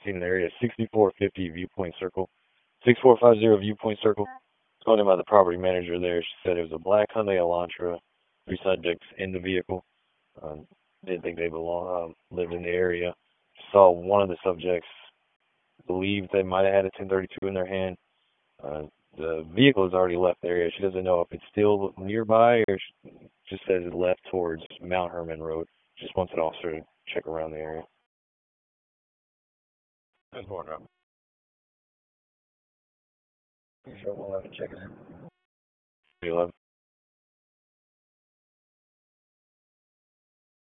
seen in the area. 6450 Viewpoint Circle. 6450 Viewpoint Circle. It's going in by the property manager there. She said it was a black Hyundai Elantra. 3 subjects in the vehicle. Didn't think they lived in the area. Saw one of the subjects believed they might have had a 1032 in their hand. The vehicle has already left the area. She doesn't know if it's still nearby or just says it left towards Mount Herman Road. Just wants an officer to check around the area. That's more up. Sure, we'll have to check it in. 11.